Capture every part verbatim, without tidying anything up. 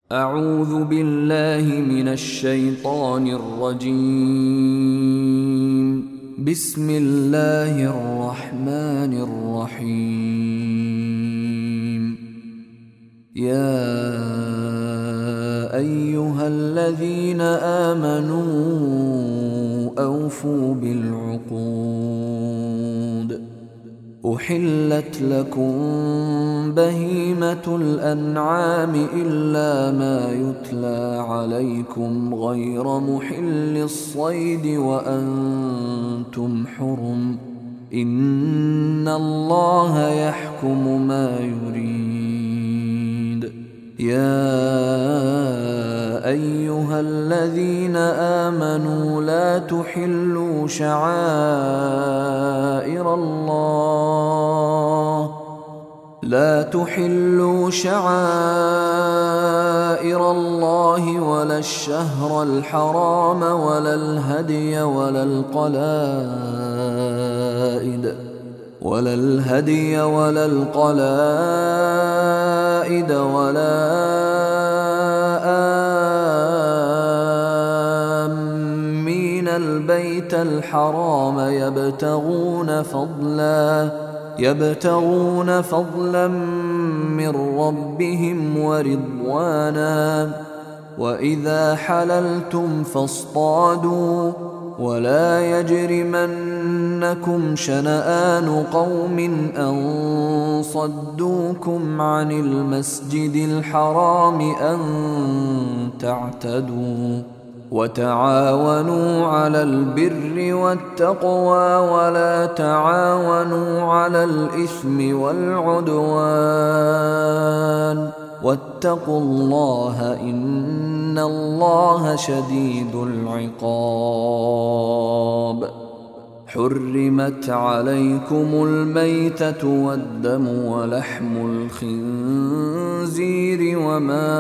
أعوذ بالله من الشيطان الرجيم. بسم الله الرحمن الرحيم. يا أيها الذين آمنوا أوفوا بالعقود. أحلت لكم بهيمة الأنعام إلا ما يتلى عليكم غير محل الصيد وأنتم حرم، إن الله يحكم ما يريد. يا أيها الذين آمنوا لا تحلوا شعائر الله لا تحلوا شعائر الله ولا الشهر الحرام ولا الهدي ولا القلائد ولا الهدي ولا القلائد ولا آمين البيت الحرام يبتغون فضلا يبتغون فضلا من ربهم ورضوانا. وإذا حللتم فاصطادوا ولا يجرمنكم شنآن قوم أن صدوكم عن المسجد الحرام أن تعتدوا. وتعاونوا على البر والتقوى ولا تعاونوا على الإثم والعدوان، واتقوا الله إن الله شديد العقاب. حرمت عليكم الميتة والدم ولحم الخنزير وما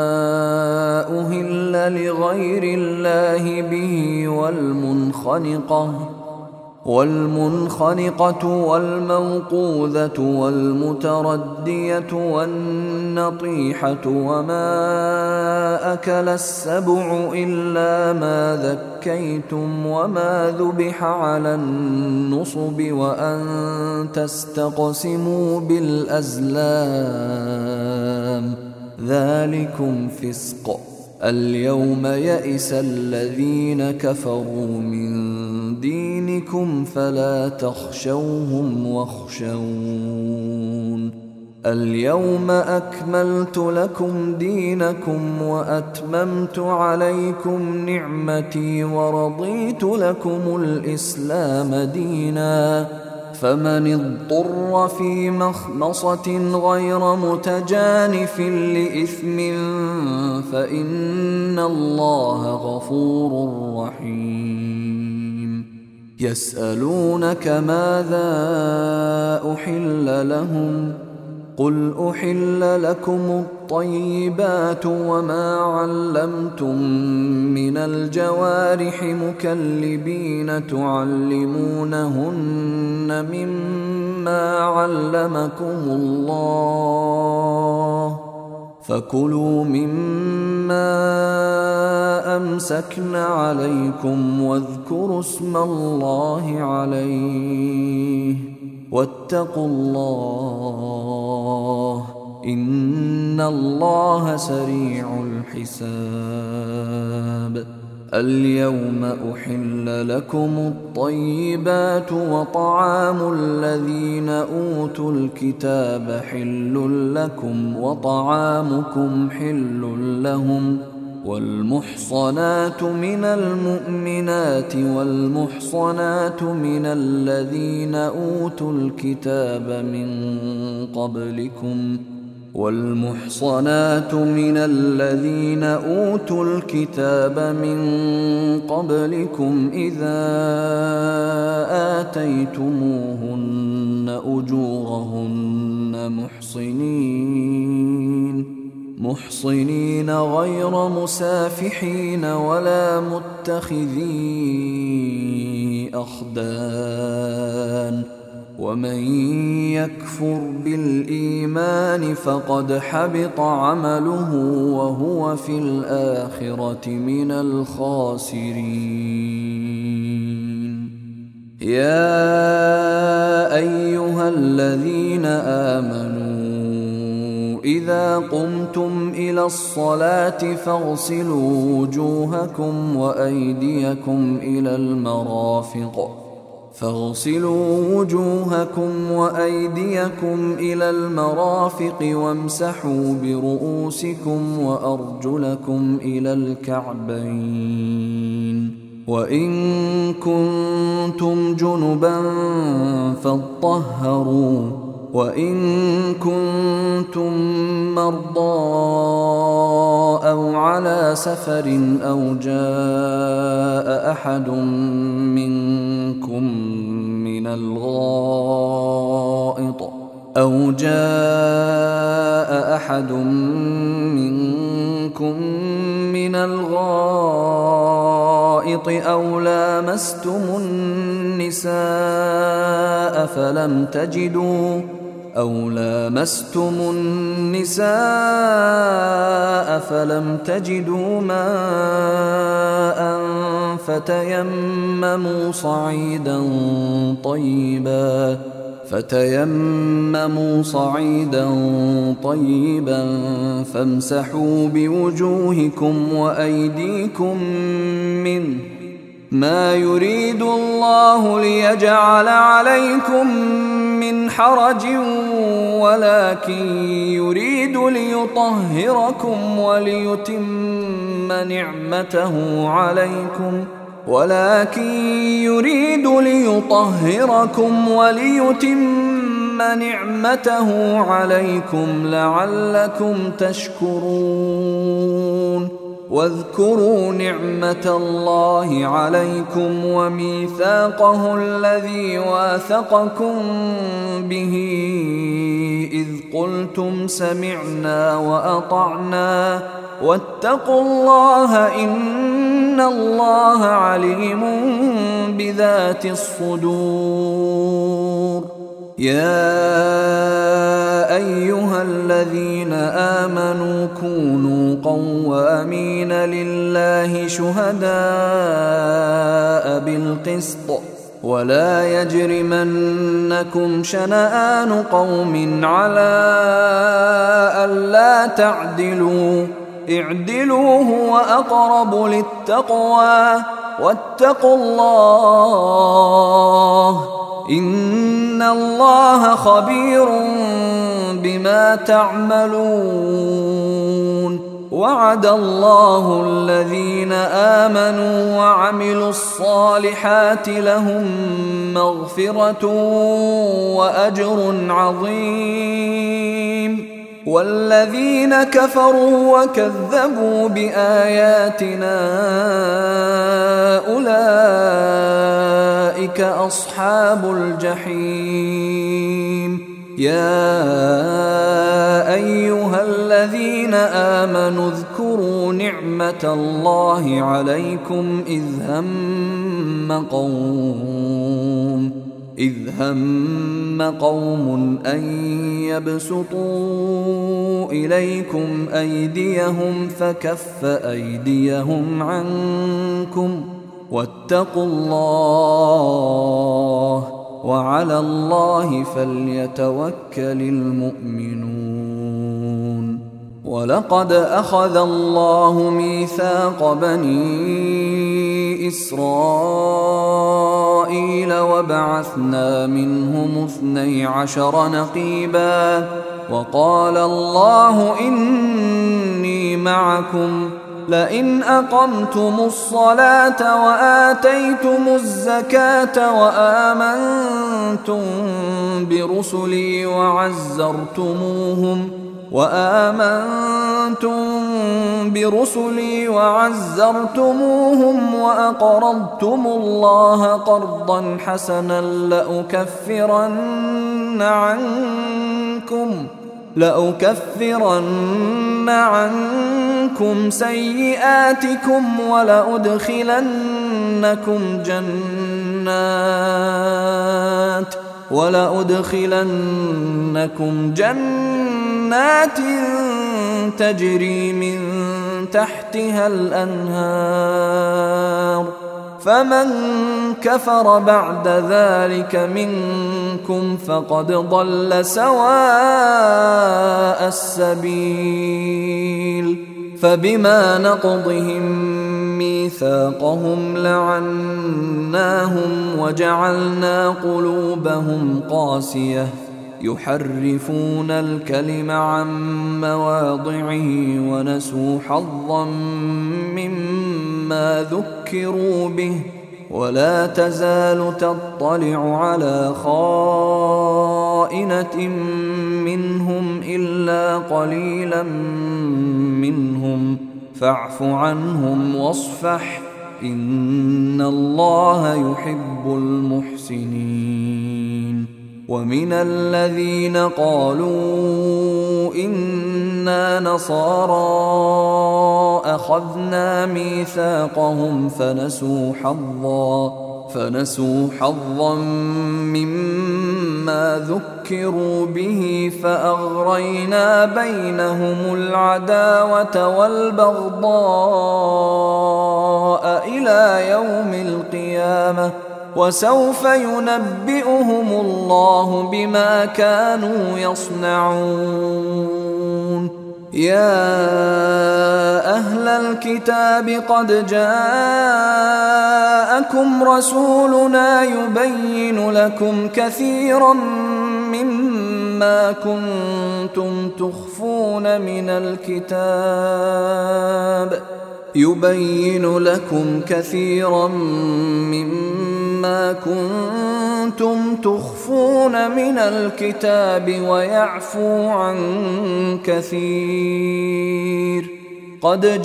أهل لغير الله به والمنخنقة والمنخنقة والموقوذة والمتردية والنطيحة وما أكل السبع إلا ما ذكيتم وما ذبح على النصب وأن تستقسموا بالأزلام، ذلكم فسق. اليوم يئس الذين كفروا من دينكم فلا تخشوهم واخشون. اليوم أكملت لكم دينكم وأتممت عليكم نعمتي ورضيت لكم الإسلام دينا. فمن اضطر في مخمصة غير متجانف لإثم فإن الله غفور رحيم. يسألونك ماذا أحل لهم؟ قل أحل لكم الطيبات وما علمتم من الجوارح مكلبين تعلمونهن مما علمكم الله، فكلوا مما أمسكن عليكم واذكروا اسم الله عليه واتقوا الله إن الله سريع الحساب. اليوم أحل لكم الطيبات وطعام الذين أوتوا الكتاب حل لكم وطعامكم حل لهم. والمحصنات من المؤمنات والمحصنات من الذين أوتوا الكتاب من قبلكم والمحصنات من الذين أوتوا الكتاب من قبلكم إذا آتيتموهن أجورهن محصنين محصنين غير مسافحين ولا متخذي أخدان ومن يكفر بالإيمان فقد حبط عمله وهو في الآخرة من الخاسرين. يا أيها الذين آمنوا إذا قمتم إلى الصلاة فاغسلوا وجوهكم وأيديكم إلى المرافق فاغسلوا وجوهكم وأيديكم إلى المرافق وامسحوا برؤوسكم وأرجلكم إلى الكعبين، وإن كنتم جنبا فاطهروا، وإن كنتم مرضى أو على سفر أو جاء أحد منكم من الغائط أو جاء أحد منكم من الغائط أو لامستم النساء فلم تجدوا أو لامستم النساء فلم تجدوا ماء فتيمموا صعيدا طيبا فتيمموا صعيدا طيبا فامسحوا بوجوهكم وأيديكم منه، ما يريد الله ليجعل عليكم من حرج ولكن يريد ليطهركم وليتم نعمته عليكم ولكن يريد ليطهركم وليتم نعمته عليكم لعلكم تشكرون. واذكروا نعمة الله عليكم وميثاقه الذي واثقكم به إذ قلتم سمعنا وأطعنا واتقوا الله إن الله عليم بذات الصدور. يا أيها الذين آمنوا كونوا قوامين لله شهداء بالقسط ولا يجرمنكم شنآن قوم على ألا تعدلوا اعدلوا هو أقرب للتقوى واتقوا الله إن الله خبير بما تعملون. وعد الله الذين آمنوا وعملوا الصالحات لهم مغفرة وأجر عظيم، والذين كفروا وكذبوا بآياتنا أولئك أصحاب الجحيم. يا أيها الذين آمنوا اذكروا نعمة الله عليكم إذ هم قوم إذ هم قوم أن يبسطوا إليكم أيديهم فكف أيديهم عنكم واتقوا الله وعلى الله فليتوكل المؤمنون. ولقد أخذ الله ميثاق بني إسرائيل وبعثنا منهم اثني عشر نقيبا وقال الله إني معكم لئن أقمتم الصلاة وآتيتم الزكاة وآمنتم برسلي وعزرتموهم وآمنتم برسلي وعزرتموهم وأقرضتم الله قرضا حسنا لأكفرن عنكم لأكفرن عنكم سيئاتكم ولأدخلنكم جنات ولأدخلنكم جنات تجري من تحتها الأنهار فمن كفر بعد ذلك منكم فقد ضل سواء السبيل فبما نقضهم ميثاقهم لعناهم وجعلنا قلوبهم قاسية يحرفون الكلم عن مواضعه ونسوا حظا مما ذكروا به ولا تزال تطلع على خائنة منهم إلا قليلا منهم فاعف عنهم واصفح إن الله يحب المحسنين. ومن الذين قالوا إنا نصارى أخذنا ميثاقهم فنسوا حظا فنسوا حظا مما ذكروا به فأغرينا بينهم العداوة والبغضاء إلى يوم القيامة وسوف ينبئهم الله بما كانوا يصنعون. يا أهل الكتاب قد جاءكم رسولنا يبين لكم كثيرا مما كنتم تخفون من الكتاب يبين لكم كثيرا مما كنتم تخفون من الكتاب ويعفو عن كثير قد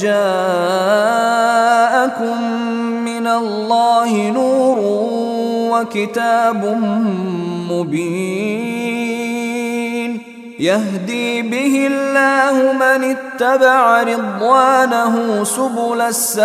جاءكم من الله نور وكتاب مبين يهدي به الله من اتبع رضوانه سبل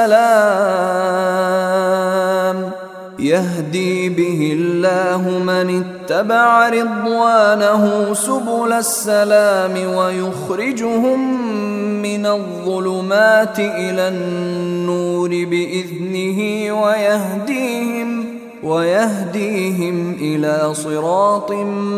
السلام يهدي به الله من اتبع رضوانه سبل السلام ويخرجهم من الظلمات إلى النور بإذنه ويهديهم ويهديهم إلى صراط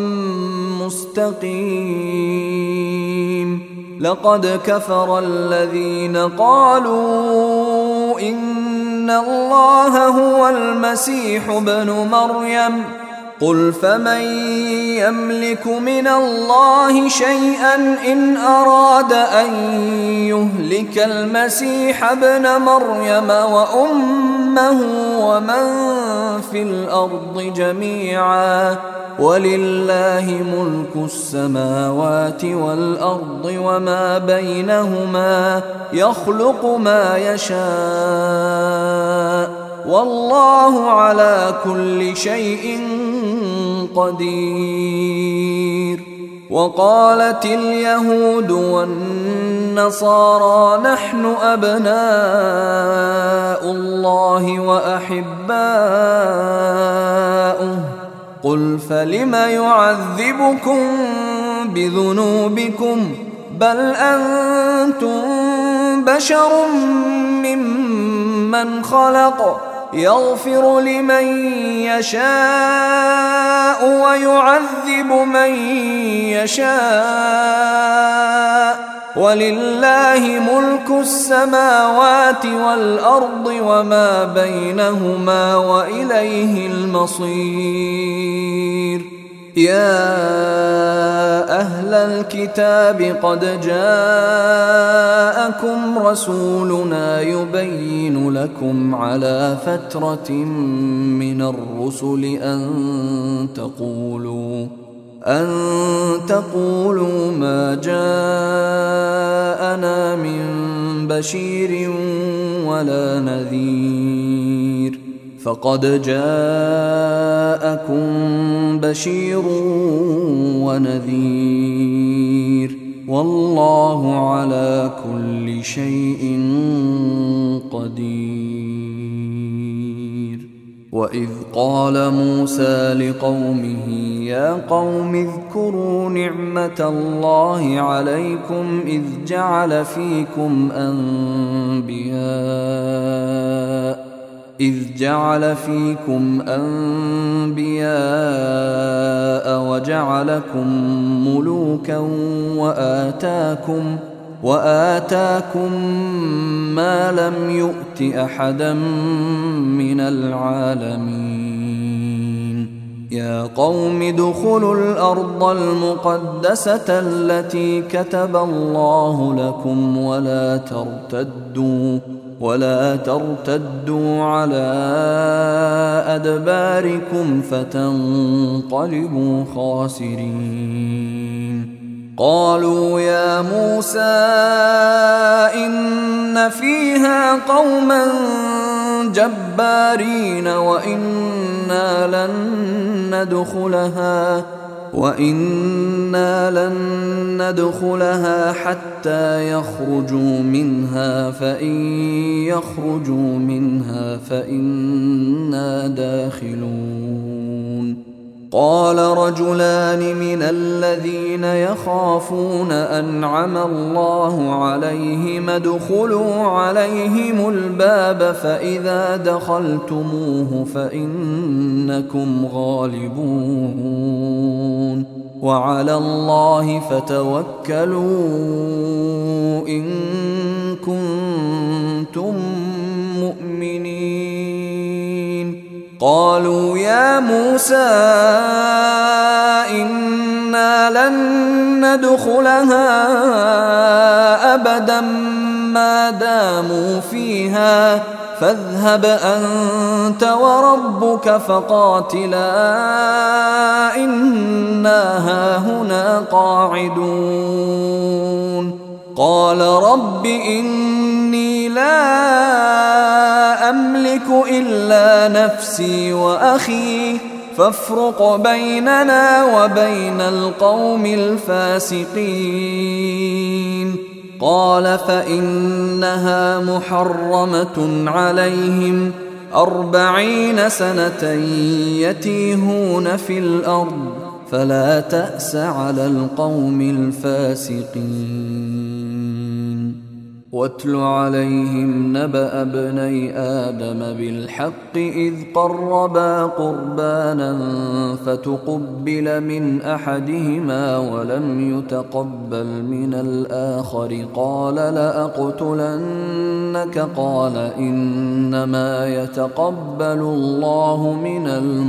مستقيم. لقد كفر الذين قالوا إن الله هو المسيح ابن مريم قل فمن يملك من الله شيئا إن أراد أن يهلك المسيح ابن مريم وأمه ومن في الأرض جميعا ولله ملك السماوات والأرض وما بينهما يخلق ما يشاء والله على كل شيء قدير. وقالت اليهود والنصارى نحن أبناء الله وأحباؤه قل فلم يعذبكم بذنوبكم بل أنتم بشر ممن خلق يغفر لمن يشاء ويعذب من يشاء ولله ملك السماوات والأرض وما بينهما وإليه المصير. يا أهل الكتاب قد جاءكم رسولنا يبين لكم على فترة من الرسل أن تقولوا أن تقولوا ما جاءنا من بشير ولا نذير فقد جاءكم بشير ونذير والله على كل شيء قدير. وإذ قال موسى لقومه يا قوم اذكروا نعمة الله عليكم إذ جعل فيكم أنبياء إذ جعل فيكم أنبياء وجعلكم ملوكا وآتاكم وآتاكم ما لم يؤت أحدا من العالمين يا قوم ادخلوا الأرض المقدسة التي كتب الله لكم ولا ترتدوا ولا ترتدوا على أدباركم فتنقلبوا خاسرين قالوا يا موسى إن فيها قوما جبارين وإنا لن ندخلها وإنا لن ندخلها حتى يخرجوا منها فإن يخرجوا منها فإنا داخلون قال رجلان من الذين يخافون أنعم الله عليهم ادخلوا عليهم الباب فإذا دخلتموه فإنكم غالبون وعلى الله فتوكلوا إن كنتم مؤمنين قالوا يا موسى إنا لن ندخلها أبدا ما داموا فيها فاذهب أنت وربك فقاتلا إنا هاهنا قاعدون قال رب إني لا أملك إلا نفسي وأخي فافرق بيننا وبين القوم الفاسقين قال فإنها محرمة عليهم أربعين سنة يتيهون في الأرض فلا تأس على القوم الفاسقين واتل عليهم نبأ ابني آدم بالحق إذ قربا قربانا فتقبل من أحدهما ولم يتقبل من الآخر قال لأقتلنك قال إنما يتقبل الله من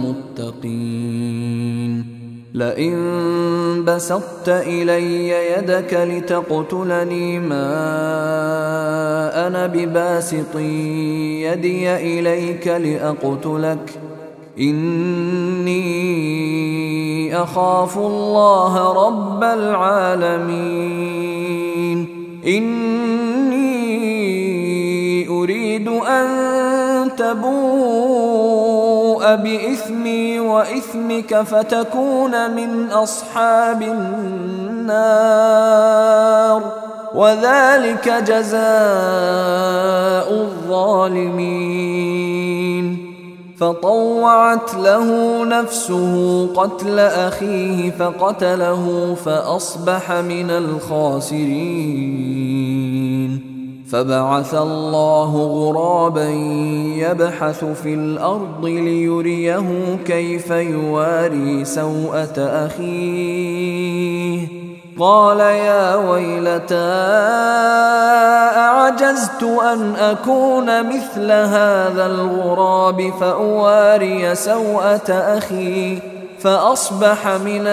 المتقين لئن بسطت إلي يدك لتقتلني ما أنا بباسط يدي إليك لأقتلك إني أخاف الله رب العالمين إني أريد أن تبوء بإثمي وإثمك فتكون من أصحاب النار وذلك جزاء الظالمين فطوعت له نفسه قتل أخيه فقتله فأصبح من الخاسرين فبعث الله غرابا يبحث في الأرض ليريه كيف يواري سوءة أخيه قال يا ويلتى أعجزت أن أكون مثل هذا الغراب فأواري سوءة أخي فأصبح من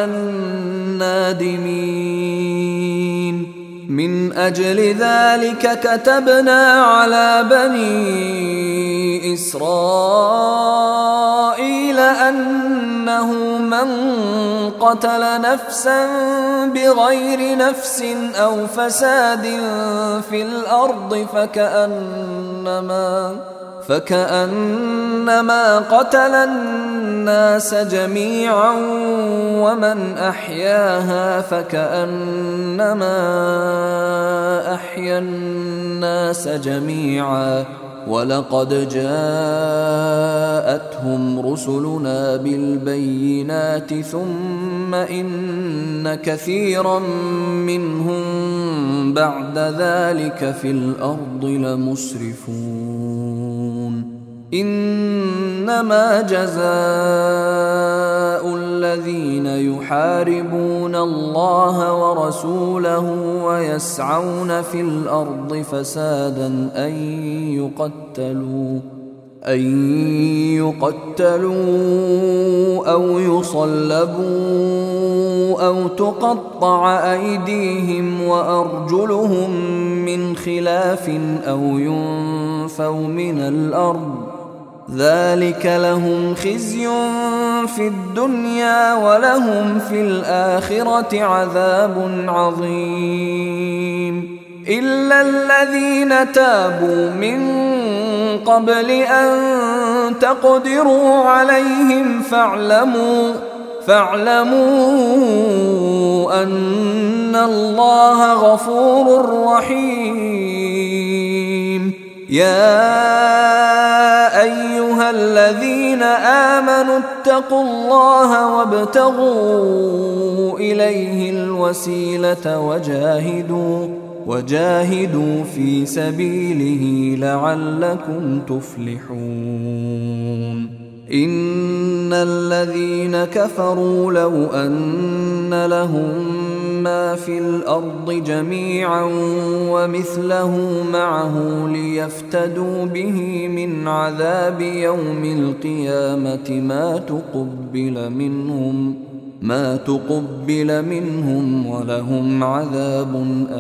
النادمين من أجل ذلك كتبنا على بني إسرائيل أنه من قتل نفسا بغير نفس أو فساد في الأرض فكأنما فكأنما قتل الناس جميعا ومن أحياها فكأنما أحيا الناس جميعا ولقد جاءتهم رسلنا بالبينات ثم إن كثيرا منهم بعد ذلك في الأرض لمسرفون إنما جزاء الذين يحاربون الله ورسوله ويسعون في الأرض فسادا أن يقتلوا أن يقتلوا أو يصلبوا أو تقطع أيديهم وأرجلهم من خلاف أو ينفوا من الأرض ذلك لهم خزي في الدنيا ولهم في الآخرة عذاب عظيم إلا الذين تابوا من قبل أن تقدروا عليهم فاعلموا فاعلموا أن الله غفور رحيم يا أيها الذين آمنوا اتقوا الله وابتغوا إليه الوسيلة وجاهدوا وجاهدوا في سبيله لعلكم تفلحون إن الذين كفروا لو أن لهم ما في الأرض جميعا ومثله معه ليفتدوا به من عذاب يوم القيامة ما تقبل منهم ما تقبل منهم ولهم عذاب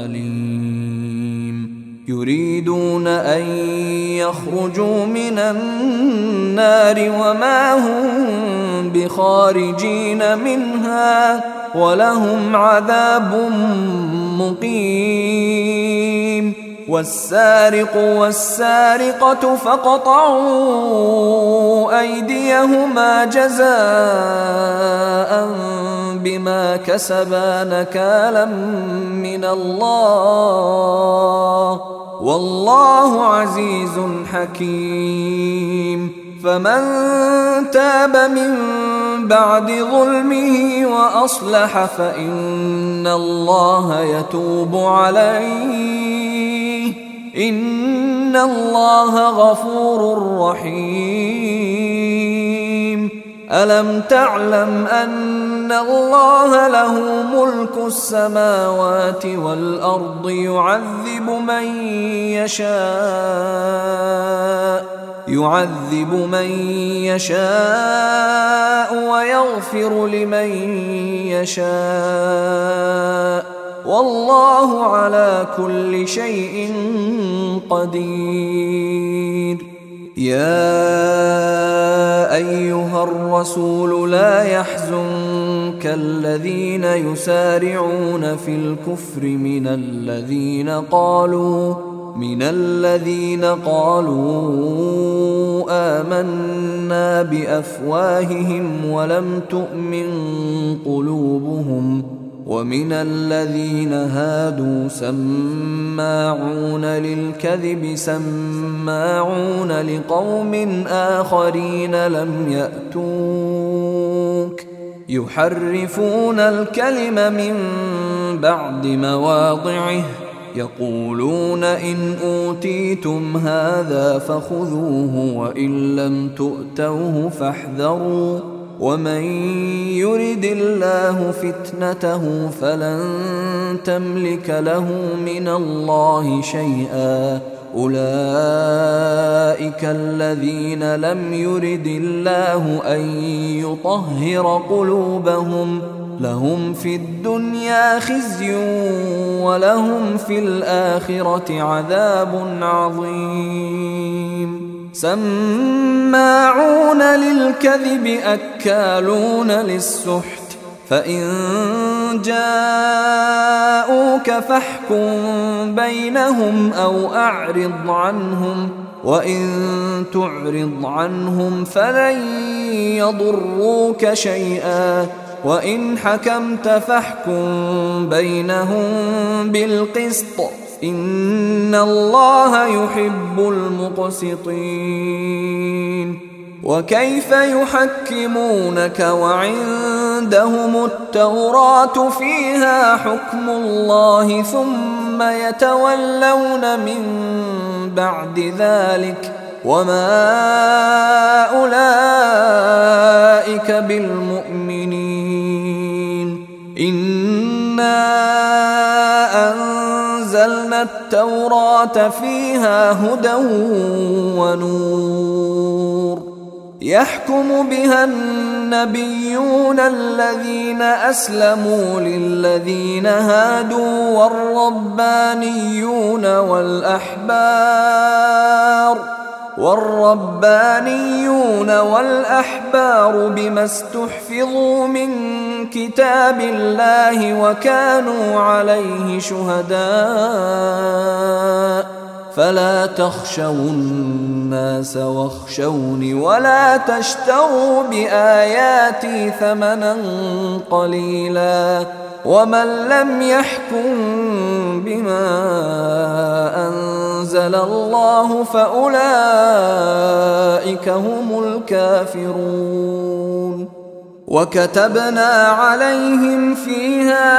أليم يريدون أن يخرجوا من النار وما هم بخارجين منها ولهم عذاب مقيم والسارق والسارقة فاقطعوا أيديهما جزاء بما كسبا نكالا من الله والله عزيز حكيم فمن تاب من بعد ظلمه وأصلح فإن الله يتوب عليه إن الله غفور رحيم ألم تعلم أن الله له ملك السماوات والأرض يعذب من يشاء يعذب من يشاء ويغفر لمن يشاء والله على كل شيء قدير يا أيها الرسول لا يحزنك الذين يسارعون في الكفر من الذين قالوا من الذين قالوا آمنا بأفواههم ولم تؤمن قلوبهم ومن الذين هادوا سماعون للكذب سماعون لقوم آخرين لم يأتوك يحرفون الكلم من بعد مواضعه يقولون إن أوتيتم هذا فخذوه وإن لم تؤتوه فاحذروا ومن يرد الله فتنته فلن تملك له من الله شيئا أولئك الذين لم يرد الله أن يطهر قلوبهم لهم في الدنيا خزي ولهم في الآخرة عذاب عظيم سماعون للكذب أكالون للسحت فإن جاءوك فاحكم بينهم أو أعرض عنهم وإن تعرض عنهم فلن يضروك شيئا وإن حكمت فاحكم بينهم بالقسط إن الله يحب المقسطين. وكيف يحكمونك وعندهم التوراة فيها حكم الله ثم يتولون من بعد ذلك وما أولئك بالمؤمنين. إنا أنزلنا التوراة فيها هدى ونور يحكم بها النبيون الذين أسلموا للذين هادوا والربانيون والأحبار والربانيون والأحبار بما استحفظوا من كتاب الله وكانوا عليه شهداء فلا تخشوا الناس واخشوني ولا تشتروا بآياتي ثمنا قليلا ومن لم يحكم بما أنزل الله فأولئك هم الكافرون. وكتبنا عليهم فيها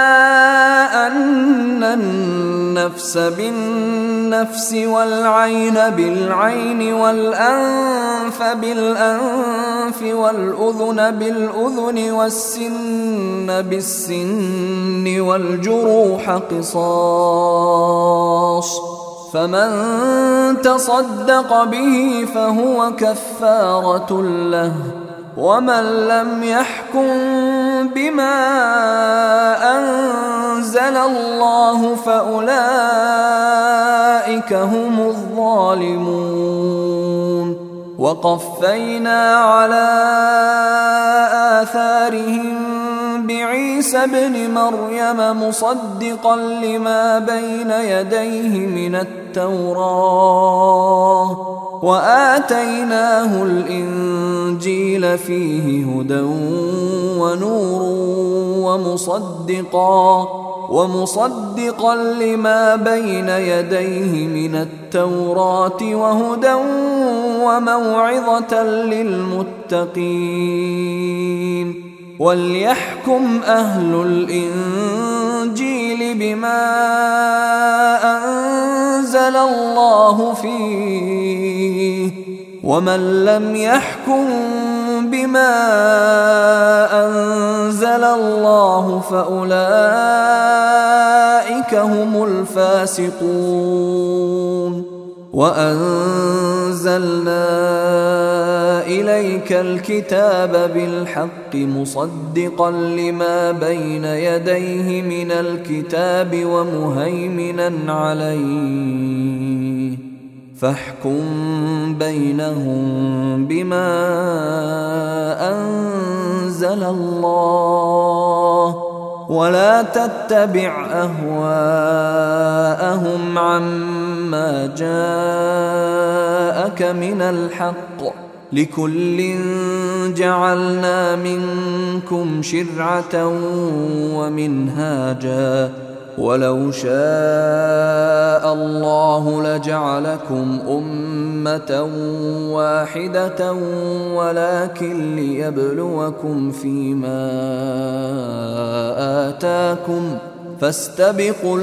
أن النفس بالنفس والعين بالعين والأنف بالأنف والأذن بالأذن والسن بالسن والجروح قصاص فمن تصدق به فهو كفارة له ومن لم يحكم بما أنزل الله فأولئك هم الظالمون. وقفينا على آثارهم بعيسى ابن مريم مصدقا لما بين يديه من التوراة وآتيناه الإنجيل فيه هدى ونور ومصدقا ومصدقا لما بين يديه من التوراة وهدى وموعظة للمتقين. وليحكم أهل الإنجيل بما أنزل الله فيه ومن لم يحكم بما أنزل الله فأولئك هم الفاسقون. وأنزلنا إليك الكتاب بالحق مصدقا لما بين يديه من الكتاب ومهيمنا عليه فاحكم بينهم بما أنزل الله ولا تتبع أهواءهم عما جاءك من الحق لكل جعلنا منكم شرعة ومنهاجا ولو شاء الله لجعلكم أمة واحدة ولكن ليبلوكم فيما آتاكم فاستبقوا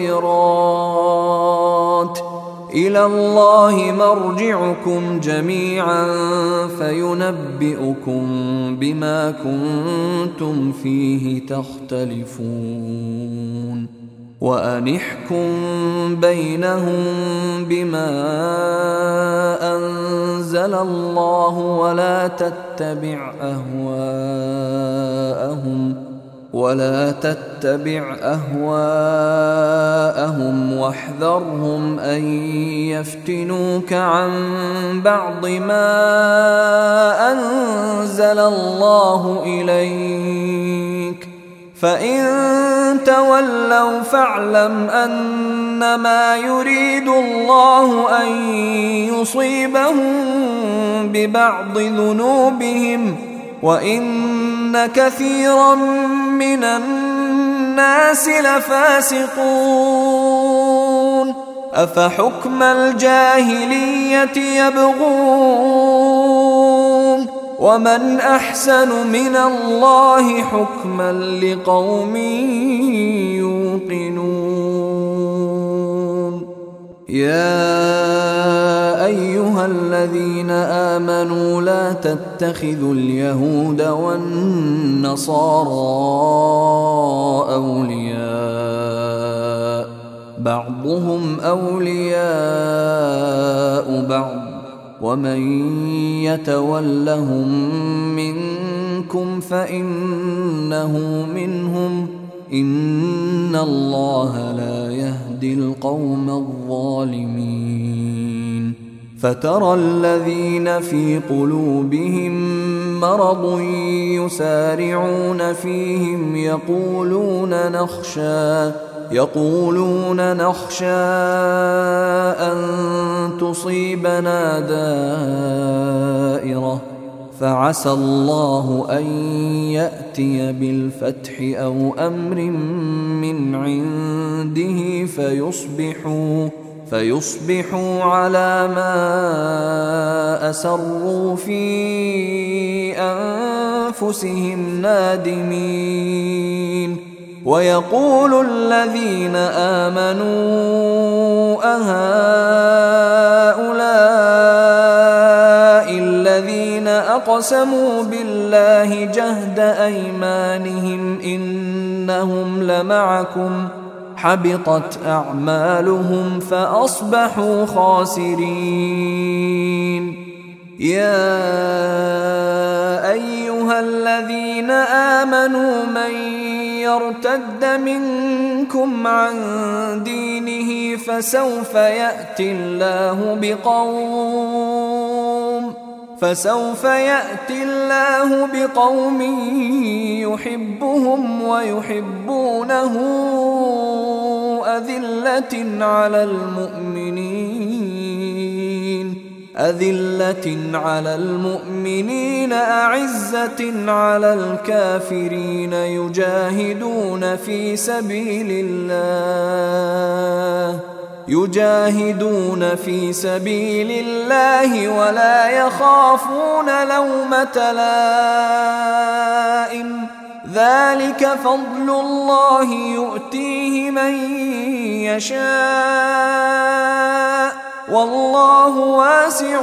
الخيرات إلى الله مرجعكم جميعا فينبئكم بما كنتم فيه تختلفون. وأن احكم بينهم بما أنزل الله ولا تتبع أهواءهم ولا تتبع أهواءهم واحذرهم أن يفتنوك عن بعض ما أنزل الله إليك فإن تولوا فاعلم أنما يريد الله أن يصيبهم ببعض ذنوبهم وإن كثيرا من الناس لفاسقون. أفحكم الجاهلية يبغون ومن أحسن من الله حكما لقوم يوقنون. يا أيها الذين آمنوا لا تتخذوا اليهود والنصارى أولياء بعضهم أولياء بعض ومن يتولهم منكم فإنه منهم إن الله لا يهدي القوم الظالمين. فترى الذين في قلوبهم مرض يسارعون فيهم يقولون نخشى يقولون نخشى أن تصيبنا دائرة فعسى الله أن يأتي بالفتح أو أمر من عنده فيصبحوا فيصبحوا على ما أسروا في أنفسهم نادمين. ويقول الذين آمنوا أهؤلاء الذين أقسموا بالله جهد أيمانهم إنهم لمعكم حبطت أعمالهم فأصبحوا خاسرين. يا أيها الذين آمنوا من يرتد منكم عن دينه فسوف يأتي الله بقوم فسوف يأتي الله بقوم يحبهم ويحبونه أذلة على المؤمنين أذلة على المؤمنين أعزة على الكافرين يجاهدون في سبيل الله يجاهدون في سبيل الله ولا يخافون لومة لائم ذلك فضل الله يؤتيه من يشاء والله واسع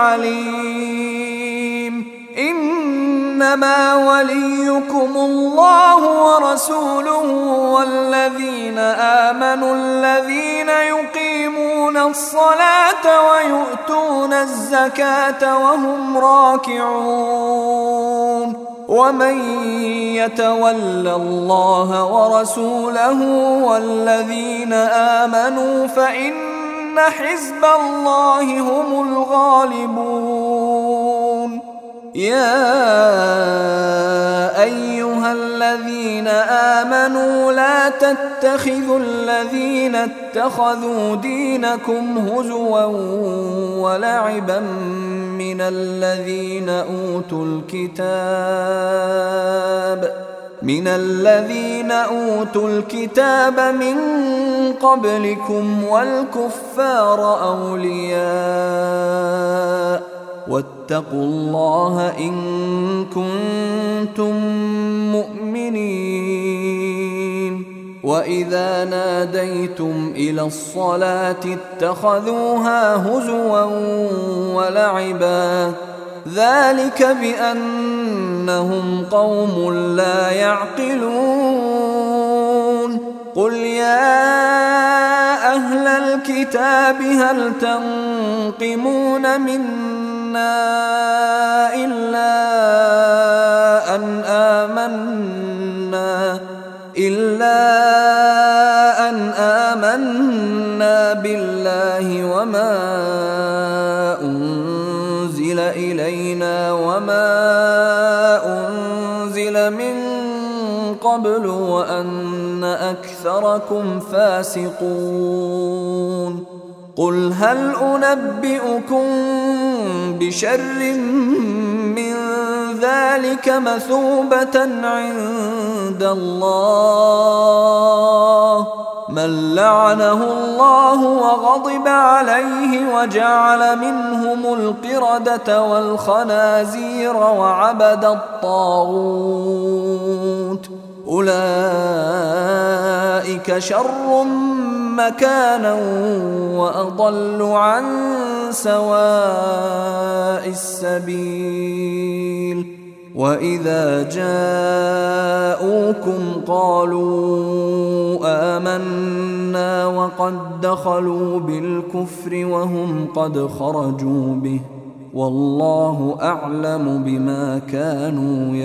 عليم. إنما وليكم الله ورسوله والذين آمنوا الذين يقيمون الصلاة ويؤتون الزكاة وهم راكعون. ومن يتول الله ورسوله والذين آمنوا فإن حزب الله هم الغالبون. يا أيها الذين آمنوا لا تتخذوا الذين اتخذوا دينكم هزوا ولعبا من الذين أوتوا الكتاب من الذين أوتوا الكتاب من قبلكم والكفار أولياء واتقوا الله إن كنتم مؤمنين. وإذا ناديتم إلى الصلاة اتخذوها هزوا ولعبا ذلك بأنهم قوم لا يعقلون. قل يا أهل الكتاب هل تنقمون منا إلا أن آمنا إلا أن آمنا بالله وما أنزل إلينا وما أنزل من قبل وأن أكثركم فاسقون قل هل أنبئكم بشر من ذلك مثوبة عند الله من لعنه الله وغضب عليه وجعل منهم القردة والخنازير وعبد الطاغوت أولئك شر مكانا وأضل عن سواء السبيل وإذا جاءوكم قالوا آمنا وقد دخلوا بالكفر وهم قد خرجوا به والله أعلم بما كانوا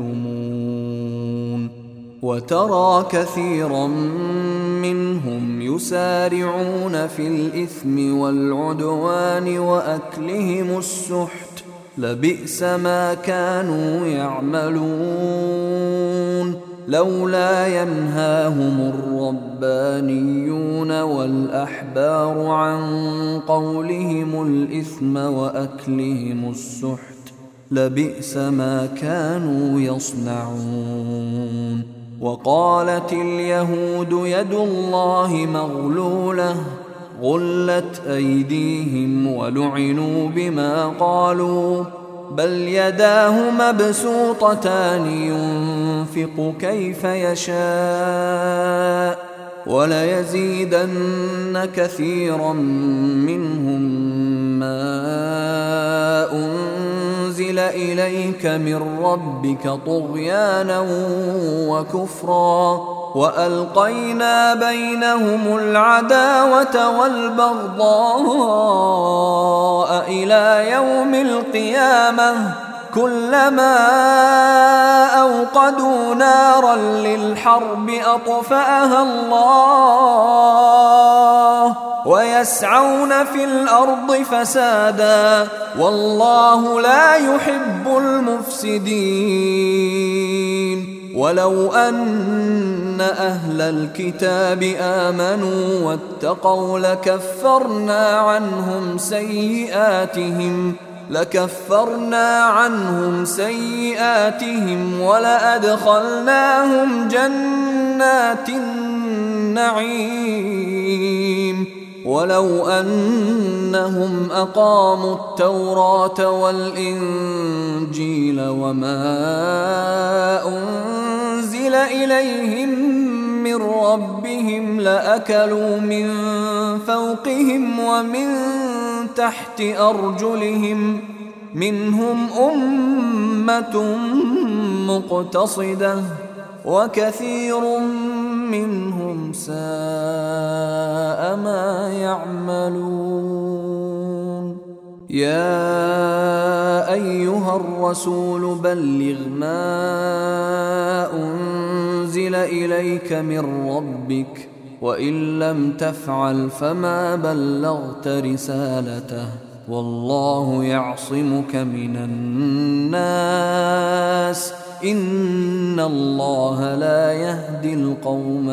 يكتمون وترى كثيرا منهم يسارعون في الإثم والعدوان وأكلهم السحت لبئس ما كانوا يعملون لولا ينهاهم الربانيون والأحبار عن قولهم الإثم وأكلهم السحت لبئس ما كانوا يصنعون وقالت اليهود يد الله مغلولة غلت أيديهم ولعنوا بما قالوا بل يداه مبسوطتان ينفق كيف يشاء وليزيدن كثيرا منهم ما أنزل إليك من ربك طغيانا وكفرا وألقينا بينهم العداوة والبغضاء إلى يوم القيامة كلما أوقدوا نارا للحرب أطفأها الله ويسعون في الأرض فسادا والله لا يحب المفسدين ولو أن أهل الكتاب آمنوا واتقوا لكفرنا عنهم سيئاتهم لكفرنا عنهم سيئاتهم ولأدخلناهم جنات النعيم ولو أنهم أقاموا التوراة والإنجيل وما أنزل إليهم من ربهم لأكلوا من فوقهم ومن تحت أرجلهم منهم أمة مقتصدة وكثير منهم ساء ما يعملون يا أيها الرسول بلغ ما أنزل إليك من ربك وإن لم تفعل فما بلغت رسالته والله يعصمك من الناس إن الله لا يهدي القوم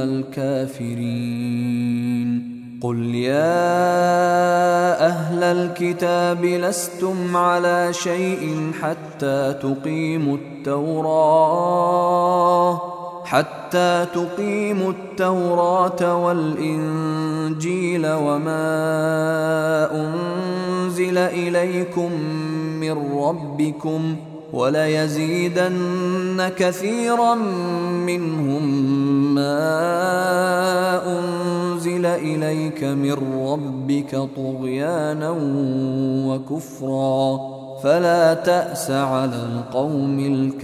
الكافرين قل يا أهل الكتاب لستم على شيء حتى تقيموا التوراة حتى تقيموا التوراة والإنجيل وما أنزل إليكم من ربكم وليزيدن كثيرا منهم ما أنزل إليك من ربك طغيانا وكفرا فلا تأس على القوم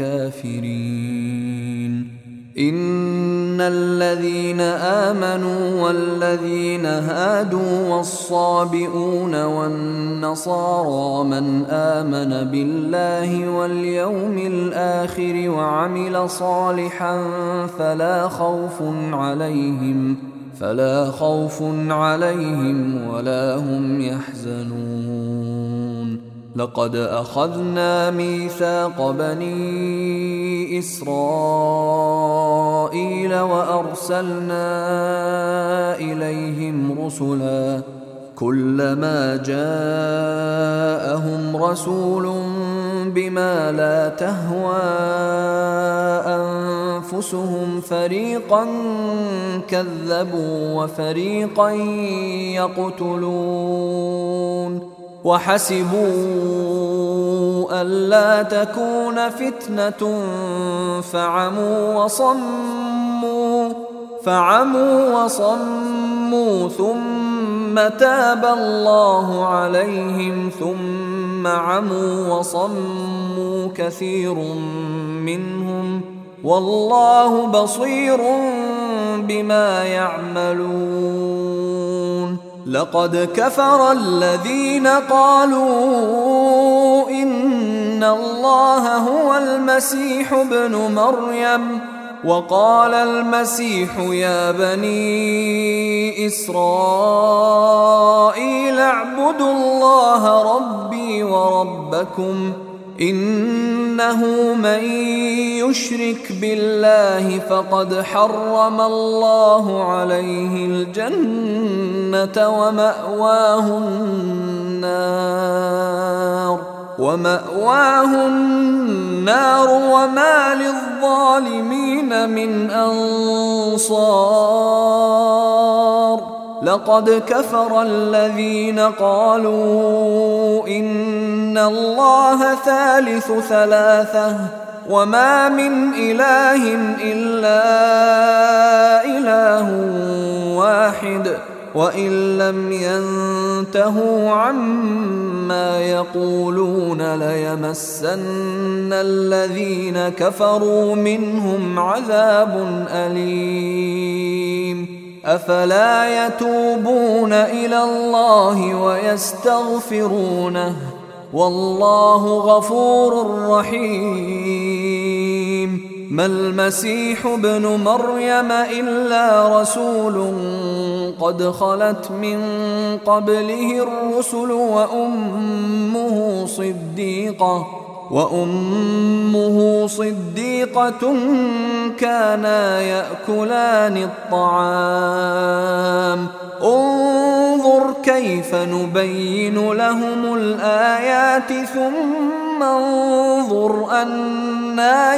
الكافرين إن الذين آمنوا والذين هادوا والصابئون والنصارى من آمن بالله واليوم الآخر وعمل صالحا فلا خوف عليهم فلا خوف عليهم ولا هم يحزنون لقد أخذنا ميثاق بني إسرائيل وأرسلنا إليهم رسلا كلما جاءهم رسول بما لا تهوى أنفسهم فريقا كذبوا وفريقا يقتلون وحسبوا ألا تكون فتنة فعموا وصموا فعموا وصموا ثم تاب الله عليهم ثم عموا وصموا كثير منهم والله بصير بما يعملون لقد كفر الذين قالوا إن الله هو المسيح ابن مريم وقال المسيح يا بني إسرائيل اعبدوا الله ربي وربكم إنه من يشرك بالله فقد حرم الله عليه الجنة ومأواه النار ومأواه النار وما للظالمين من أنصار لقد كفر الذين قالوا إن الله ثالث ثلاثة وما من إله إلا إله واحد وإن لم ينتهوا عما يقولون ليمسن الذين كفروا منهم عذاب أليم أفلا يتوبون إلى الله ويستغفرونه والله غفور رحيم ما المسيح ابن مريم إلا رسول قد خلت من قبله الرسل وأمه صديقة وأمه صديقة كانا يأكلان الطعام انظر كيف نبين لهم الآيات ثم انظر أنى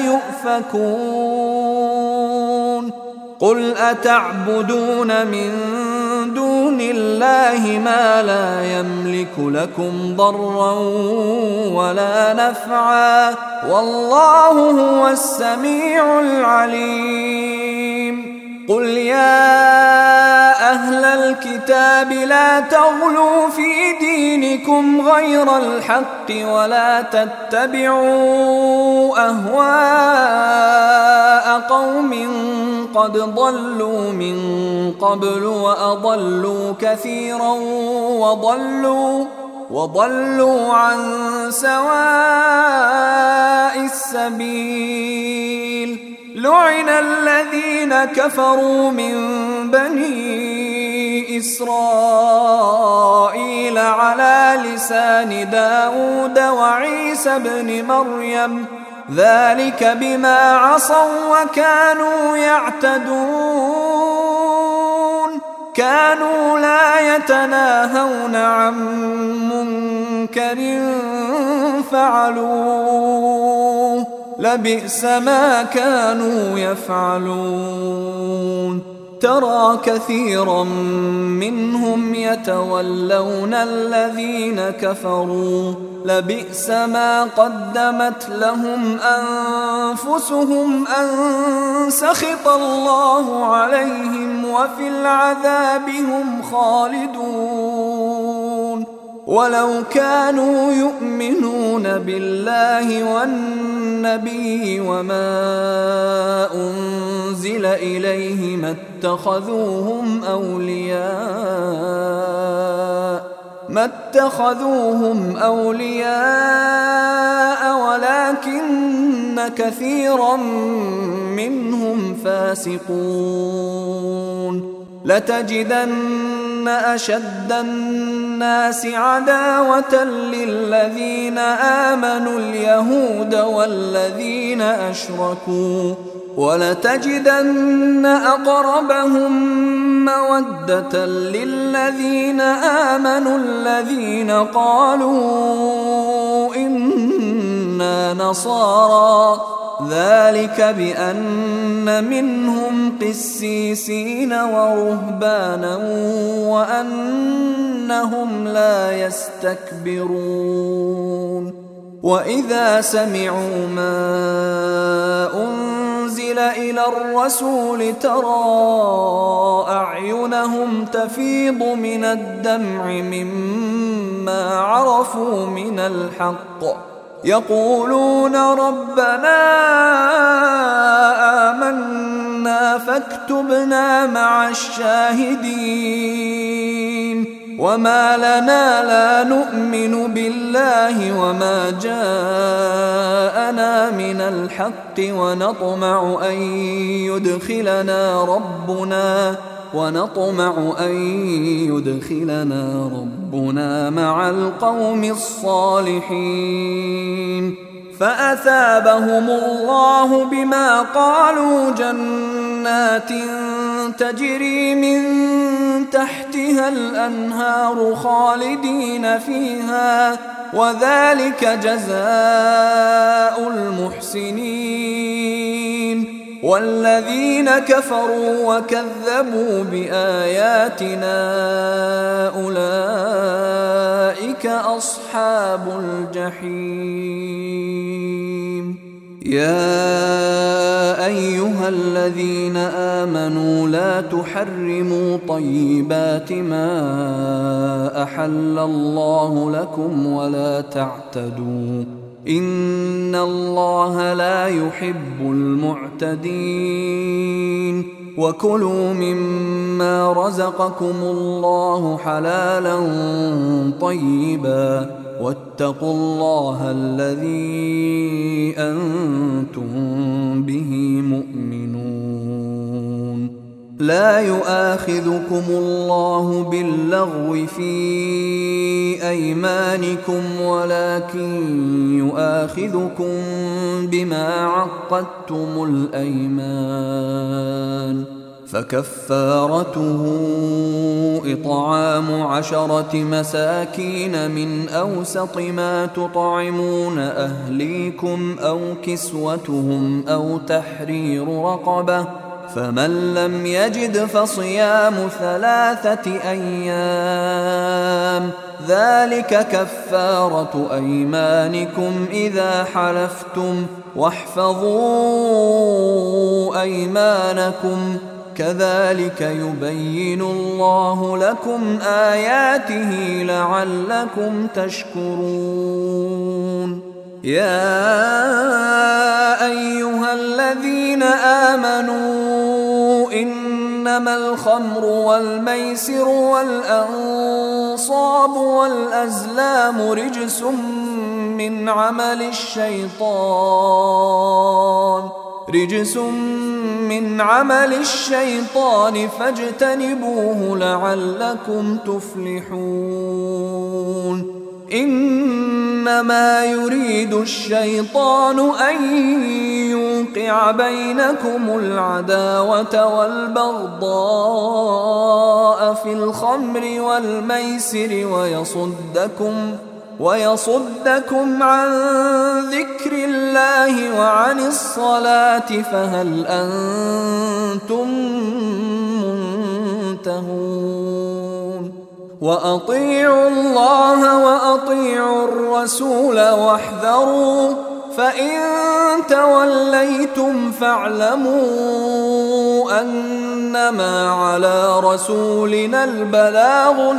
يؤفكون قل أتعبدون من دون الله ما لا يملك لكم ضرا ولا نفعا والله هو السميع العليم قل يا أهل الكتاب لا تغلوا في دينكم غير الحق ولا تتبعوا أهواء قوم قد ضلوا من قبل وأضلوا كثيرا وضلوا وضلوا عن سواء السبيل لعن الذين كفروا من بني إسرائيل على لسان داود وعيسى بن مريم ذلك بما عصوا وكانوا يعتدون كانوا لا يتناهون عن منكر فعلوه لبئس ما كانوا يفعلون ترى كثيرا منهم يتولون الذين كفروا لبئس ما قدمت لهم أنفسهم أن سخط الله عليهم وفي العذاب هم خالدون ولو كانوا يؤمنون بالله والنبي وما أنزل إليه ما اتخذوهم أولياء ما اتخذوهم أولياء ولكن كثيرا منهم فاسقون لتجدن أشد الناس عداوة للذين آمنوا اليهود والذين أشركوا ولتجدن أقربهم مودة للذين آمنوا الذين قالوا إنا نصارى ذلك بأن منهم قسيسين ورهبانا وأنهم لا يستكبرون وإذا سمعوا ما أنزل إلى الرسول ترى أعينهم تفيض من الدمع مما عرفوا من الحق يقولون ربنا آمنا فاكتبنا مع الشاهدين وما لنا لا نؤمن بالله وما جاءنا من الحق ونطمع أن يدخلنا ربنا ونطمع أن يدخلنا ربنا مع القوم الصالحين فأثابهم الله بما قالوا جنات تجري من تحتها الأنهار خالدين فيها وذلك جزاء المحسنين والذين كفروا وكذبوا بآياتنا أولئك أصحاب الجحيم يا أيها الذين آمنوا لا تحرموا طيبات ما أحل الله لكم ولا تعتدوا إن الله لا يحب المعتدين وكلوا مما رزقكم الله حلالا طيبا واتقوا الله الذي أنتم به مؤمنون لا يؤاخذكم الله باللغو في أيمانكم ولكن يؤاخذكم بما عقدتم الأيمان فكفارته إطعام عشرة مساكين من أوسط ما تطعمون أهليكم أو كسوتهم أو تحرير رقبة فمن لم يجد فصيام ثلاثة أيام ذلك كفارة أيمانكم إذا حلفتم واحفظوا أيمانكم كذلك يبين الله لكم آياته لعلكم تشكرون يا أيها الذين آمنوا إنما الخمر والميسر والأنصاب والأزلام رجس من عمل الشيطان رجس من عمل الشيطان فاجتنبوه لعلكم تفلحون إنما يريد الشيطان أن يوقع بينكم العداوة والبغضاء في الخمر والميسر ويصدكم ويصدكم عن ذكر الله وعن الصلاة فهل أنتم منتهون وأطيعوا الله وأطيعوا الرسول واحذروا فإن توليتم فاعلموا أنما على رسولنا البلاغ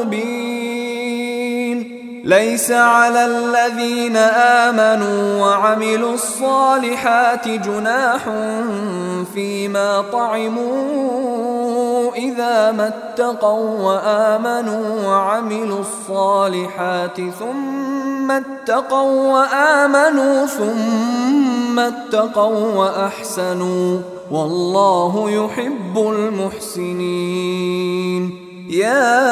المبين ليس على الذين آمنوا وعملوا الصالحات جناح فيما طعموا إذا ما اتقوا وآمنوا وعملوا الصالحات ثم اتقوا وآمنوا ثم اتقوا وأحسنوا والله يحب المحسنين يا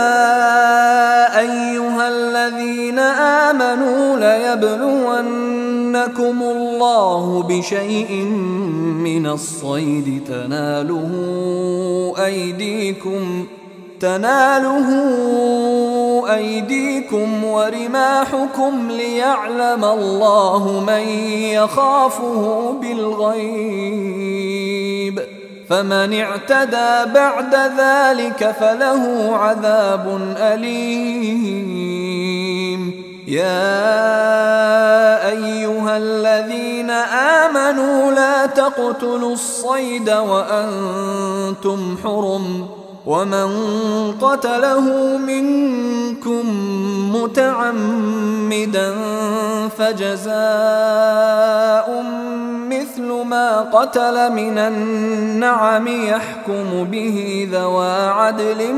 أيها الذين آمنوا ليبلونكم الله بشيء من الصيد تناله أيديكم تناله أيديكم ورماحكم ليعلم الله من يخافه بالغيب، فمن اعتدى بعد ذلك فله عذاب أليم. يا أيها الذين آمنوا لا تقتلوا الصيد وأنتم حرم، ومن قتله منكم متعمدا فجزاء مثل ما قتل من النعم يحكم به ذوى عدل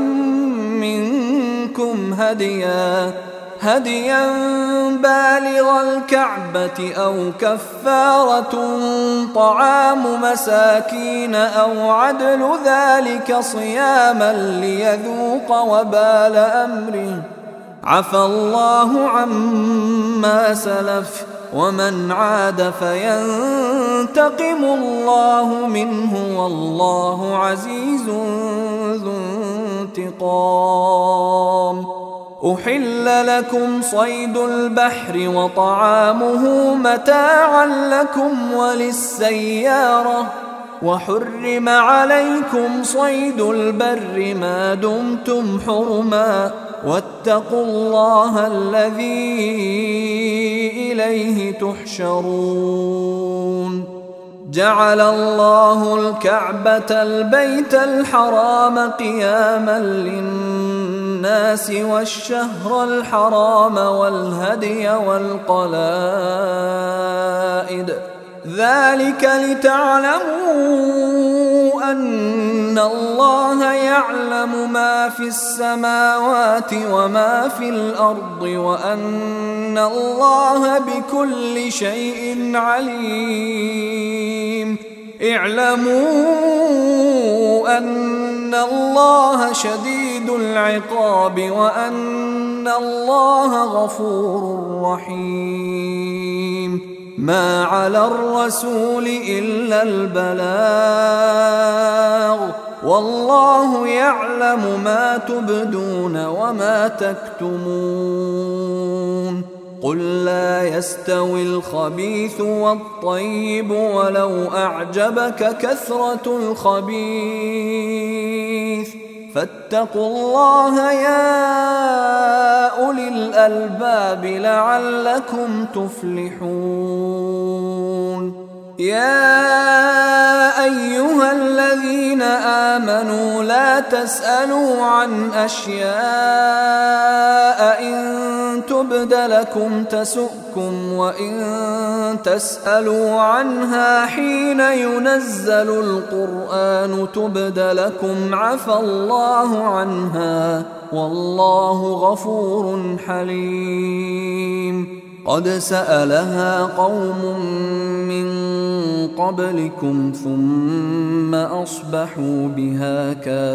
منكم هديا هديا بالغ الكعبة أو كفارة طعام مساكين أو عدل ذلك صياما ليذوق وبال أمره، عفى الله عما سلف، ومن عاد فينتقم الله منه والله عزيز ذو انتقام. أحل لكم صيد البحر وطعامه متاعا لكم وللسيارة، وحرم عليكم صيد البر ما دمتم حرما، واتقوا الله الذي إليه تحشرون. جعل الله الكعبة البيت الحرام قياما للناس والشهر الحرام والهدي والقلائد، ذلك لتعلموا أن الله يعلم ما في السماوات وما في الأرض، وأن الله بكل شيء عليم. اعلموا أن الله شديد العقاب وأن الله غفور رحيم. ما على الرسول إلا البلاغ، والله يعلم ما تبدون وما تكتمون. قل لا يستوي الخبيث والطيب ولو أعجبك كثرة الخبيث، فاتقوا الله يا أولي الألباب لعلكم تفلحون. يا أيها الذين آمنوا لا تسألوا عن أشياء إن تبد لكم تسؤكم، وإن تسألوا عنها حين ينزل القرآن تبد لكم عفى الله عنها، والله غفور حليم. قد سألها قوم من قبلكم ثم أصبحوا بها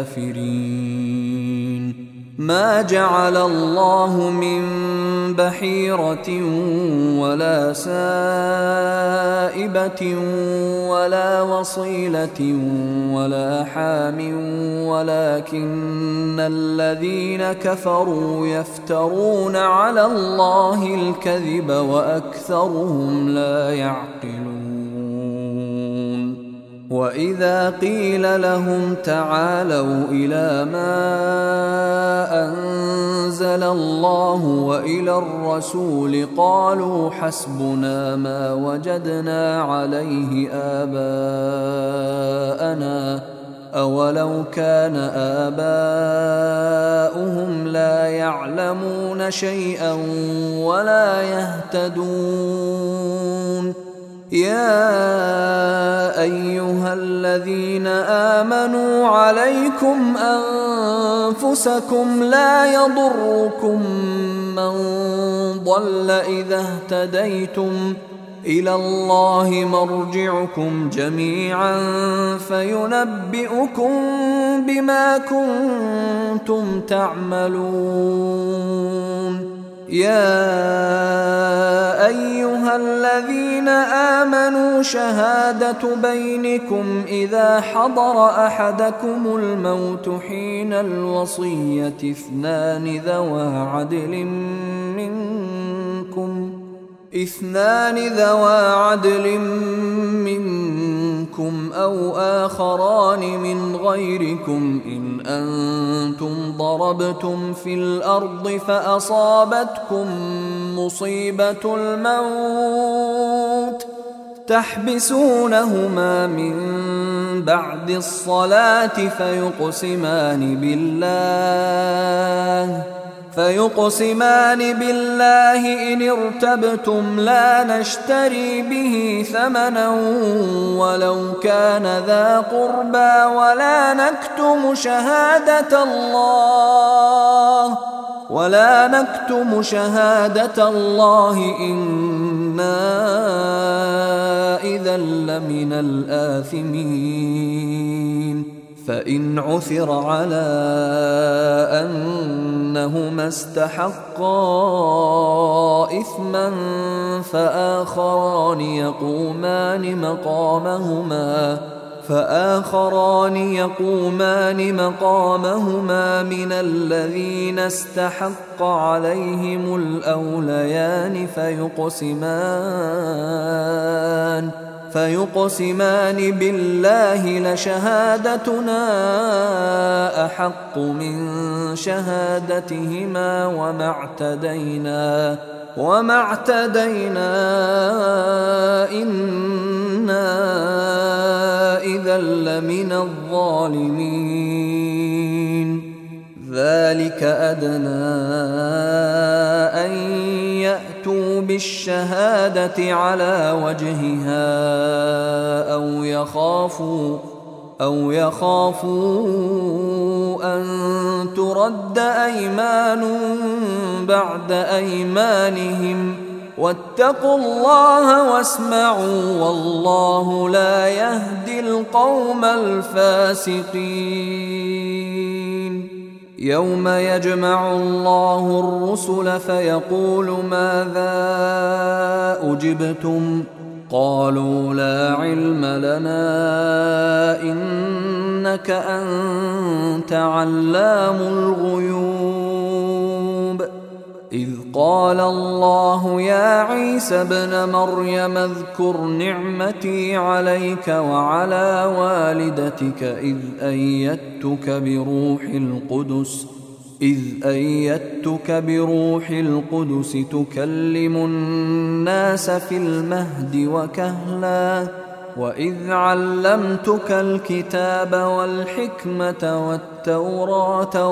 كافرين. ما جعل الله من بحيرة ولا سائبة ولا وصيلة ولا حام، ولكن الذين كفروا يفترون على الله الكذب وأكثرهم لا يعقلون. وإذا قيل لهم تعالوا إلى ما أنزل الله وإلى الرسول قالوا حسبنا ما وجدنا عليه آباءنا، أولو كان آباؤهم لا يعلمون شيئا ولا يهتدون. يا أيها الذين آمنوا عليكم أنفسكم لا يضركم من ضل إذا اهتديتم إلى الله مرجعكم جميعا فينبئكم بما كنتم تعملون. يا أيها الذين آمنوا شهادة بينكم إذا حضر أحدكم الموت حين الوصية اثنان ذوى عدل منكم اثنان ذوى عدل منكم أو آخران من غيركم إن أنتم ضربتم في الأرض فأصابتكم مصيبة الموت تحبسونهما من بعد الصلاة فيقسمان بالله فيقسمان بالله إن ارتبتم لا نشتري به ثمنا ولو كان ذا قربى ولا نكتم شهادة الله ولا نكتم شهادة الله إنا إذا لمن الآثمين. فإن عثر على أنهما استحقا إثما فآخران يقومان مقامهما فآخران يقومان مقامهما من الذين استحق عليهم الأوليان فيقسمان فيقسمان بالله لشهادتنا أحق من شهادتهما وما اعتدينا وما اعتدينا إنا إذا لمن الظالمين. ذلك أدنى أن يأتوا بالشهادة على وجهها أو يخافوا أو يخافوا أن ترد أيمان بعد أيمانهم واتقوا الله واسمعوا والله لا يهدي القوم الفاسقين. يوم يجمع الله الرسل فيقول ماذا أجبتم قالوا لا علم لنا إنك أنت علام الغيوب. إذ قال الله يا عيسى ابن مريم اذكر نعمتي عليك وعلى والدتك إذ أيدتك بروح القدس إذ أيدتك بروح القدس تكلم الناس في المهد وكهلا وإذ علمتك الكتاب والحكمة والتوراة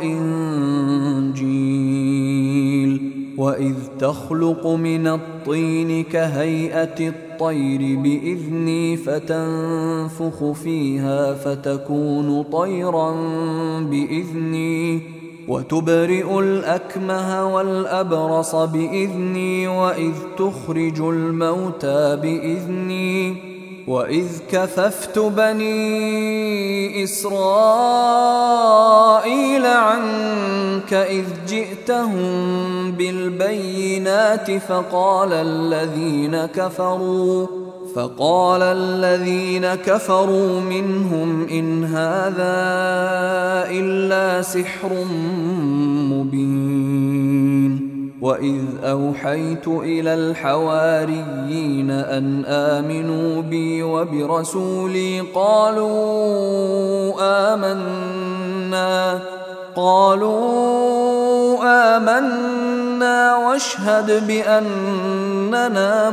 والإنجيل وإذ تخلق من الطين كهيئة الطير بإذني فتنفخ فيها فتكون طيرا بإذني وتبرئ الأكمه والأبرص بإذني وإذ تخرج الموتى بإذني وإذ كففت بني إسرائيل عنك إذ جئتهم بالبينات فقال الذين كفروا فقال الذين كفروا منهم إن هذا إلا سحر مبين. وإذ أوحيت إلى الحواريين أن آمنوا بي وبرسولي قالوا آمنا قالوا آمنا واشهد بأننا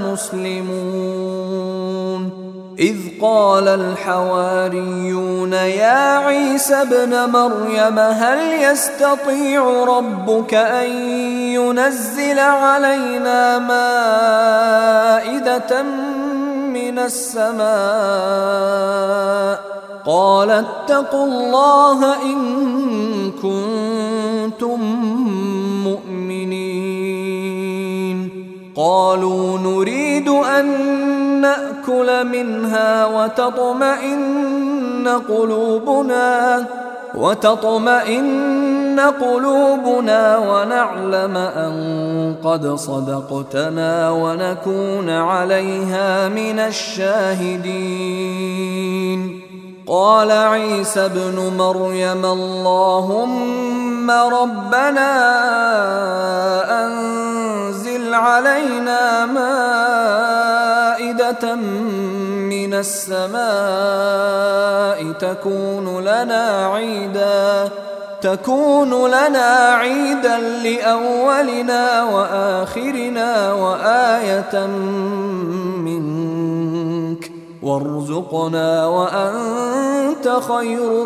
مسلمون. إذ قال الحواريون يا عيسى ابن مريم هل يستطيع ربك أن ينزل علينا مائدة من السماء قال اتقوا الله إن كنتم مؤمنين. قالوا نريد نريد أن نأكل منها وتطمئن قلوبنا وتطمئن قلوبنا ونعلم أن قد صدقتنا ونكون عليها من الشاهدين. قال عيسى ابن مريم اللهم ربنا أنزل علينا مائدة من السماء تكون لنا عيدا تكون لنا عيدا لأولنا وآخرنا وآية منك وارزقنا وأنت خير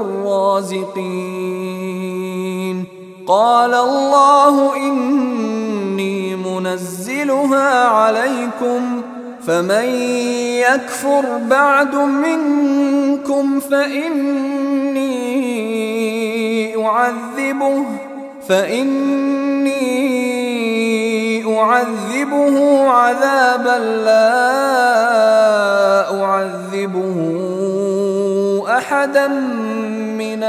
الرازقين. قال الله إني منزلها عليكم فمن يكفر بعد منكم فإني أعذبه فإني أعذبه عذابا لا أعذبه أحدا من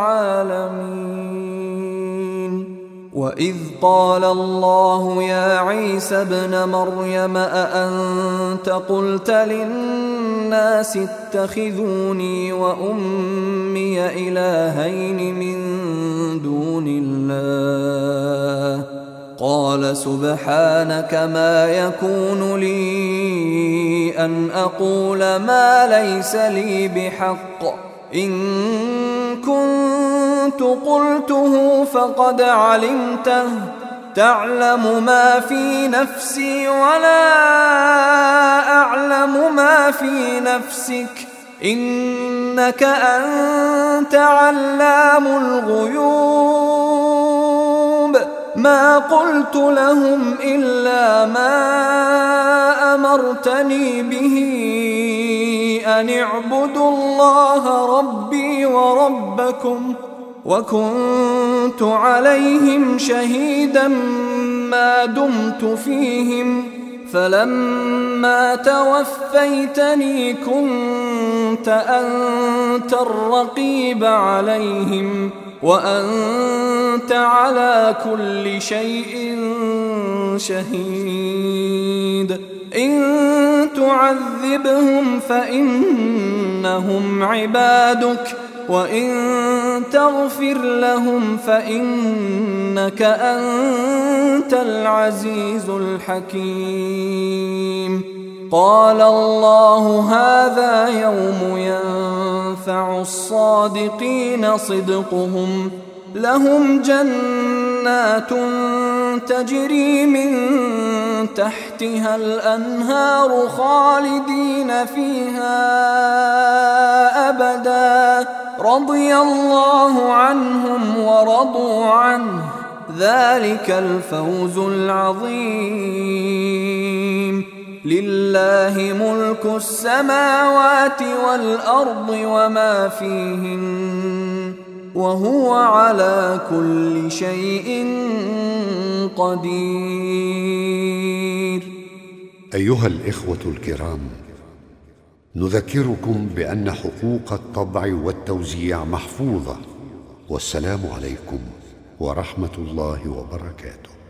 العالمين. وإذ قال الله يا عيسى ابن مريم أأنت قلت للناس اتخذوني وأمي إلهين من دون الله قال سبحانك ما يكون لي أن أقول ما ليس لي بحق إن كنت قلته فقد علمته تعلم ما في نفسي ولا أعلم ما في نفسك إنك أنت علام الغيوب. ما قلت لهم إلا ما أمرتني به أن اعبدوا الله ربي وربكم وكنت عليهم شهيدا ما دمت فيهم فلما توفيتني كنت أنت الرقيب عليهم وأنت على كل شيء شهيد. إن تعذبهم فإنهم عبادك وإن تغفر لهم فإنك أنت العزيز الحكيم. قال الله هذا يوم ينفع الصادقين صدقهم لهم جنات تجري من تحتها الأنهار خالدين فيها أبدا رضي الله عنهم ورضوا عنه ذلك الفوز العظيم. لله ملك السماوات والأرض وما فيهن وهو على كل شيء قدير. أيها الإخوة الكرام، نذكركم بأن حقوق الطبع والتوزيع محفوظة. والسلام عليكم ورحمة الله وبركاته.